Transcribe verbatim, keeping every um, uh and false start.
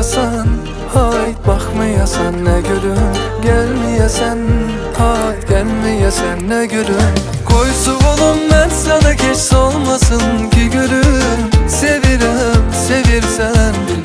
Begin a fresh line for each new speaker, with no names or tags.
bakmayasan, hayt bakmayasan ne gülüm. Gelmeyesen, hayt gelmeyesen ne gülüm. Koysu oğlum ben sana geç olmasın ki gülüm. Sevirem, sevirsen bil